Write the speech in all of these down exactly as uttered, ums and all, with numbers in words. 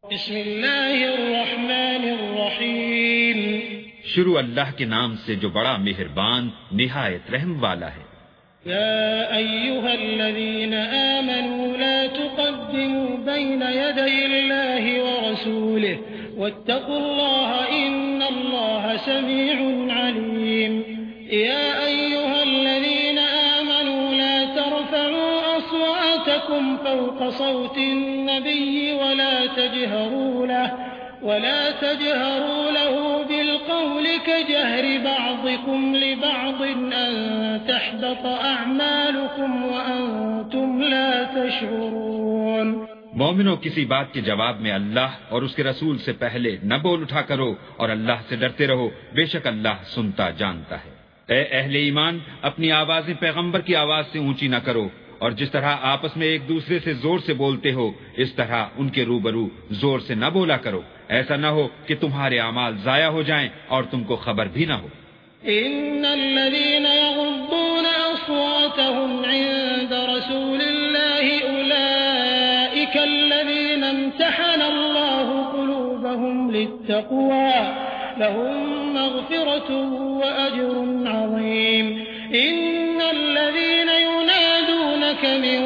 بسم اللہ الرحمن الرحیم شروع اللہ کے نام سے جو بڑا مہربان نہایت رحم والا ہے۔ یا ایھا الذین آمنوا لا تقدموا بین یدی اللہ ورسولہ واتقوا اللہ ان اللہ سمیع علیم۔ یا ایھا الذین آمنوا لا ترفعوا أصواتكم فوق صوت النبي ولا تجهروا له ولا تجهروا له بالقول كجهر بعضكم لبعض أن تحبط أعمالكم وأنتم لا تشعرون۔ مومنوں کسی بات کے جواب میں اللہ اور اس کے رسول سے پہلے نہ بول اٹھا کرو اور اللہ سے ڈرتے رہو، بے شک اللہ سنتا جانتا ہے۔ اے اہل ایمان، اپنی آوازیں پیغمبر کی آواز سے اونچی نہ کرو، اور جس طرح آپس میں ایک دوسرے سے زور سے بولتے ہو اس طرح ان کے روبرو زور سے نہ بولا کرو، ایسا نہ ہو کہ تمہارے اعمال ضائع ہو جائیں اور تم کو خبر بھی نہ ہو۔ ان الذين يغضون اصواتهم عند رسول الله اولئك الذين امتحن الله قلوبهم للتقوى لهم مغفرة واجر عظيم۔ ان الذين ينادونك من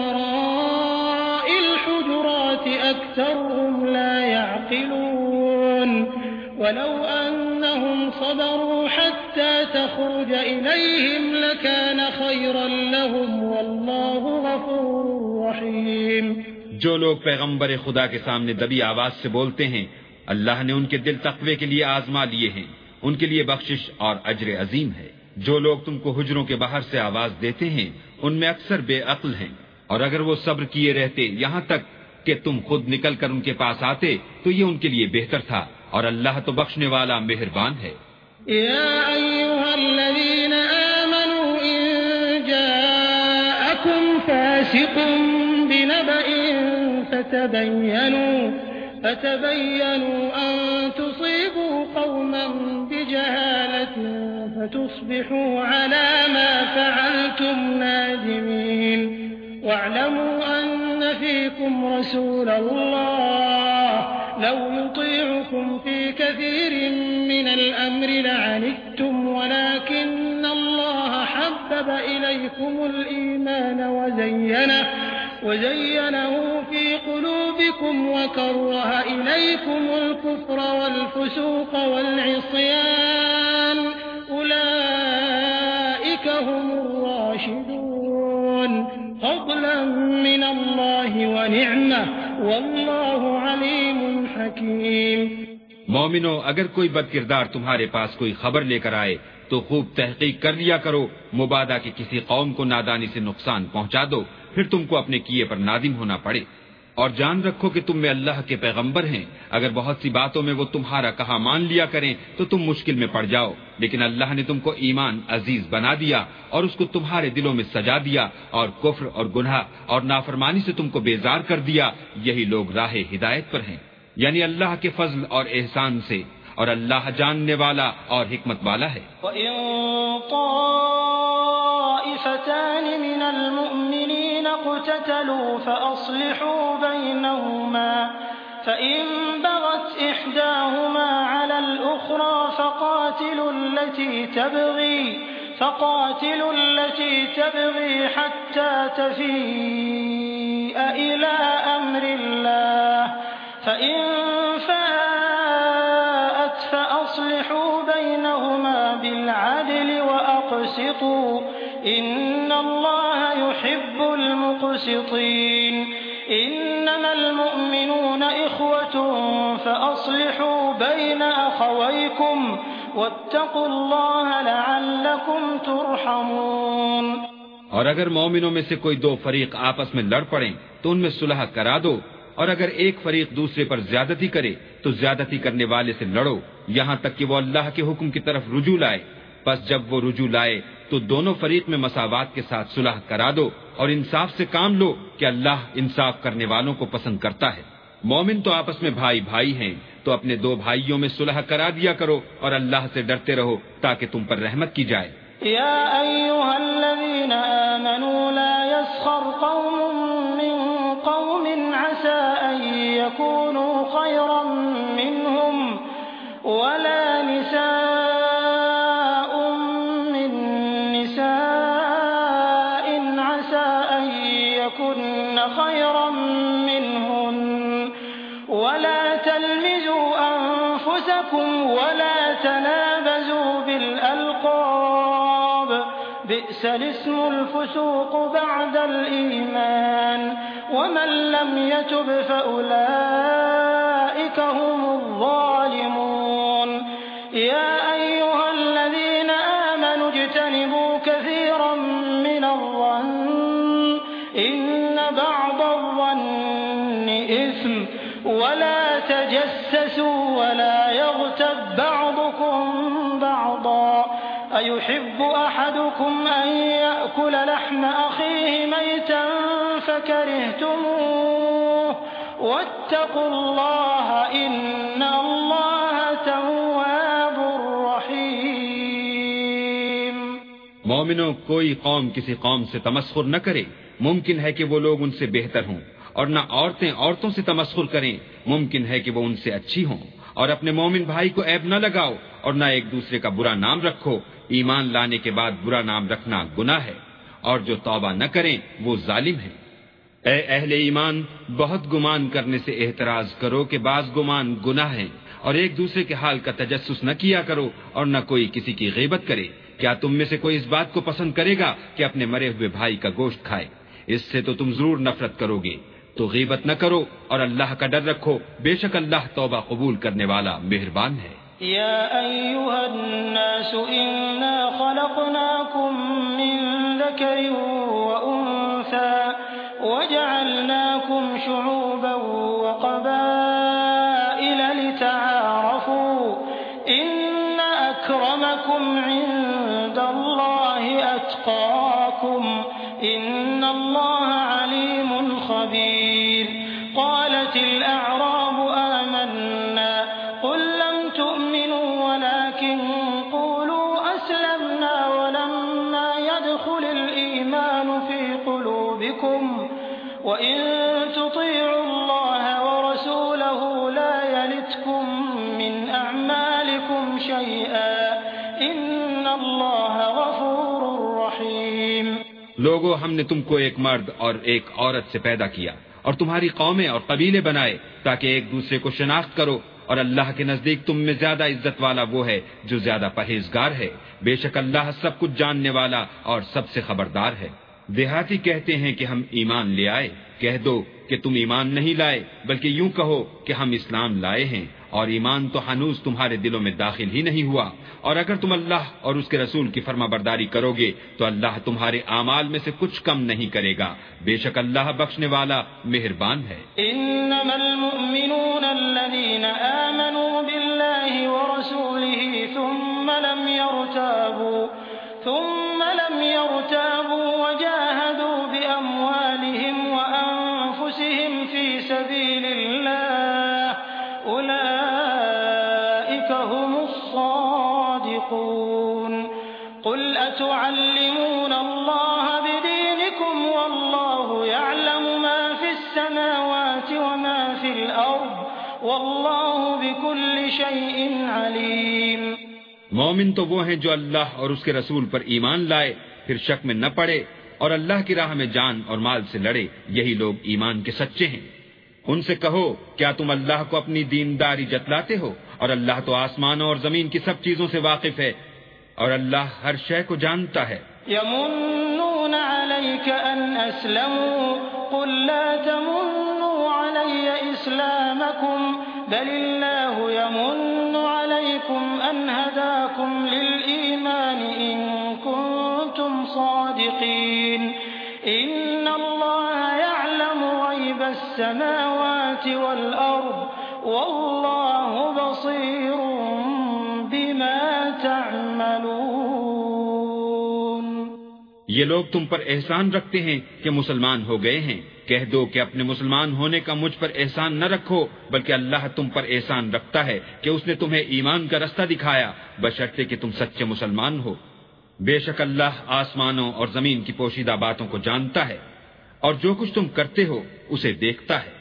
وراء الحجرات اكثرهم لا يعقلون ولو انهم صبروا حتى تخرج اليهم لكان خيرا لهم والله غفور رحيم۔ جو لوگ پیغمبر خدا کے سامنے دبی آواز سے بولتے ہیں اللہ نے ان کے دل تقوی کے لیے آزما لیے ہیں، ان کے لیے بخشش اور اجر عظیم ہے۔ جو لوگ تم کو حجروں کے باہر سے آواز دیتے ہیں ان میں اکثر بے عقل ہیں، اور اگر وہ صبر کیے رہتے یہاں تک کہ تم خود نکل کر ان کے پاس آتے تو یہ ان کے لیے بہتر تھا، اور اللہ تو بخشنے والا مہربان ہے۔ یا ایھا الذین آمنوا ان جاءکم فاسق بنبأ فتبینوا فتبینوا ان تصیبوا قوما بجہالة فتصبحوا على ما فعلتم نادمين۔ واعلموا ان فيكم رسول الله لو يطيعكم في كثير من الامر لعنتم ولكن الله حبب اليكم الايمان وزينه وزينه في قلوبكم وكره اليكم الكفر والفسوق والعصيان أولئك هم الراشدون فضلا من الله ونعمة والله عليم حكيم۔ مومنو، اگر کوئی بد کردار تمہارے پاس کوئی خبر لے کر آئے تو خوب تحقیق کر لیا کرو، مبادا کہ کسی قوم کو نادانی سے نقصان پہنچا دو، پھر تم کو اپنے کیے پر نادم ہونا پڑے۔ اور جان رکھو کہ تم میں اللہ کے پیغمبر ہیں، اگر بہت سی باتوں میں وہ تمہارا کہا مان لیا کریں تو تم مشکل میں پڑ جاؤ، لیکن اللہ نے تم کو ایمان عزیز بنا دیا اور اس کو تمہارے دلوں میں سجا دیا، اور کفر اور گناہ اور نافرمانی سے تم کو بیزار کر دیا، یہی لوگ راہ ہدایت پر ہیں، یعنی اللہ کے فضل اور احسان سے، اور اللہ جاننے والا اور حکمت والا ہے۔ وَإِن طَائِفَتَانِ مِنَ الْمُؤْمِنِينَ اقْتَتَلُوا فَأَصْلِحُوا بَيْنَهُمَا فَإِن بَغَتْ إِحْدَاهُمَا عَلَى الْأُخْرَى فَقَاتِلُوا الَّتِي تَبْغِي فَقَاتِلُوا الَّتِي تَبْغِي حَتَّى تَفِيءَ إِلَى أَمْرِ اللَّهِ فَإِن فَاءَتْ فَأَصْلِحُوا بَيْنَهُمَا بِالْعَدْلِ وَأَقْسِطُوا إِنَّ اللَّهَ يُحِبُّ الْمُقْسِطِينَ۔ إِنَّمَا الْمُؤْمِنُونَ إِخْوَةٌ فَأَصْلِحُوا بَيْنَ أَخَوَيْكُمْ وَاتَّقُوا اللَّهَ لَعَلَّكُمْ تُرْحَمُونَ۔ اور اگر مومنوں میں سے کوئی دو فریق آپس میں لڑ پڑیں تو ان میں صلح کرا دو، اور اگر ایک فریق دوسرے پر زیادتی کرے تو زیادتی کرنے والے سے لڑو یہاں تک کہ وہ اللہ کے حکم کی طرف رجوع لائے، پس جب وہ رجوع لائے تو دونوں فریق میں مساوات کے ساتھ صلح کرا دو اور انصاف سے کام لو کہ اللہ انصاف کرنے والوں کو پسند کرتا ہے۔ مومن تو آپس میں بھائی بھائی ہیں تو اپنے دو بھائیوں میں صلح کرا دیا کرو اور اللہ سے ڈرتے رہو تاکہ تم پر رحمت کی جائے۔ یا ایھا الذین آمنوا لا يسخر قوم من قوم عسى أن يكونوا ولا نساء من نساء عسى أن يكن خيرا منهن ولا تلمزوا أنفسكم ولا تنابزوا بالألقاب بئس الاسم الفسوق بعد الإيمان ومن لم يتب فأولئك هم الظالمون يا أيها الذين آمنوا اجتنبوا كثيرا من الظن إن بعض الظن إثم ولا تجسسوا ولا يغتب بعضكم بعضا أيحب أحدكم أن يأكل لحم أخيه ميتا فكرهتموه واتقوا الله إن الله تواب رحيم. مومنوں، کوئی قوم کسی قوم سے تمسخر نہ کرے، ممکن ہے کہ وہ لوگ ان سے بہتر ہوں، اور نہ عورتیں عورتوں سے تمسخر کریں، ممکن ہے کہ وہ ان سے اچھی ہوں، اور اپنے مومن بھائی کو عیب نہ لگاؤ اور نہ ایک دوسرے کا برا نام رکھو، ایمان لانے کے بعد برا نام رکھنا گناہ ہے، اور جو توبہ نہ کریں وہ ظالم ہیں۔ اے اہل ایمان، بہت گمان کرنے سے احتراز کرو کہ بعض گمان گناہ ہیں، اور ایک دوسرے کے حال کا تجسس نہ کیا کرو اور نہ کوئی کسی کی غیبت کرے۔ کیا تم میں سے کوئی اس بات کو پسند کرے گا کہ اپنے مرے ہوئے بھائی کا گوشت کھائے؟ اس سے تو تم ضرور نفرت کرو گے۔ تو غیبت نہ کرو اور اللہ کا ڈر رکھو، بے شک اللہ توبہ قبول کرنے والا مہربان ہے۔ يا أيها الناس إنا خلقناكم من ذكر وأنثى وجعلناكم شعوبا وقبائل لتعارفوا إن أكرمكم عند الله أتقاكم إن الله عليم خبير. قالت الأعراب آمنا قل لم تؤمنوا ولكن قولوا أسلمنا ولما يدخل الإيمان في قلوبكم وإن تطيعوا الله ورسوله لا يلتكم من أعمالكم شيئا إن الله غفور رحيم. لوگو، ہم نے تم کو ایک مرد اور ایک عورت سے پیدا کیا اور تمہاری قومیں اور قبیلے بنائے تاکہ ایک دوسرے کو شناخت کرو، اور اللہ کے نزدیک تم میں زیادہ عزت والا وہ ہے جو زیادہ پرہیزگار ہے، بے شک اللہ سب کچھ جاننے والا اور سب سے خبردار ہے۔ دیہاتی کہتے ہیں کہ ہم ایمان لے آئے، کہہ دو کہ تم ایمان نہیں لائے بلکہ یوں کہو کہ ہم اسلام لائے ہیں، اور ایمان تو ہنوز تمہارے دلوں میں داخل ہی نہیں ہوا، اور اگر تم اللہ اور اس کے رسول کی فرما برداری کرو گے تو اللہ تمہارے اعمال میں سے کچھ کم نہیں کرے گا، بے شک اللہ بخشنے والا مہربان ہے۔ انما المؤمنون الذين آمنوا بالله ورسوله ثم لم يرتابوا ثم لم يرتابوا وجاهدوا بأموالهم وأنفسهم في سبيل الله أولئك هم الصادقون. قل أتعلمون الله بدينكم والله يعلم ما في السماوات وما في الأرض والله بكل شيء عليم. مومن تو وہ ہیں جو اللہ اور اس کے رسول پر ایمان لائے، پھر شک میں نہ پڑے اور اللہ کی راہ میں جان اور مال سے لڑے، یہی لوگ ایمان کے سچے ہیں۔ ان سے کہو، کیا تم اللہ کو اپنی دینداری جتلاتے ہو؟ اور اللہ تو آسمانوں اور زمین کی سب چیزوں سے واقف ہے، اور اللہ ہر شے کو جانتا ہے۔ يمنون عليك أن أسلموا قل لا تمنوا علي إسلامكم بل الله يمن عليكم أن هداكم للإيمان إن كنتم صادقين إن الله يعلم غيب السماوات والأرض والله بصير بما تعملون. یہ لوگ تم پر احسان رکھتے ہیں کہ مسلمان ہو گئے ہیں، کہہ دو کہ اپنے مسلمان ہونے کا مجھ پر احسان نہ رکھو، بلکہ اللہ تم پر احسان رکھتا ہے کہ اس نے تمہیں ایمان کا رستہ دکھایا، بشرطے کہ تم سچے مسلمان ہو۔ بے شک اللہ آسمانوں اور زمین کی پوشیدہ باتوں کو جانتا ہے، اور جو کچھ تم کرتے ہو اسے دیکھتا ہے۔